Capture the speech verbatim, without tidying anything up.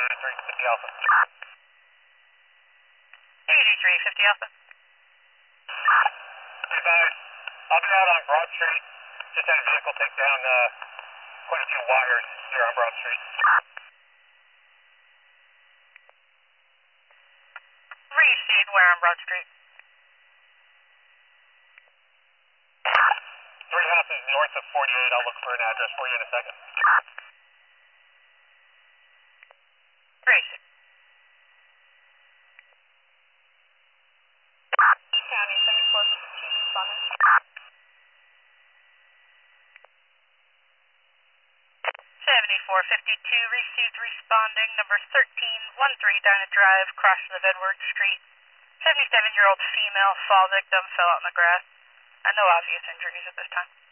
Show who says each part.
Speaker 1: eighty-three fifty Alpha. eighty-three fifty Alpha. Hey guys, I'll be out on Broad Street. Just had a vehicle take down uh, quite a few wires here on Broad Street. Received where on Broad Street? Three houses north of forty-eight. I'll look for an address for you in a second. Received. County seventy-four fifty-two responding. seventy-four fifty-two received responding, number thirteen thirteen Dinah Drive, crossing of Edward Street. seventy-seven-year-old female fall victim fell out in the grass. And no obvious injuries at this time.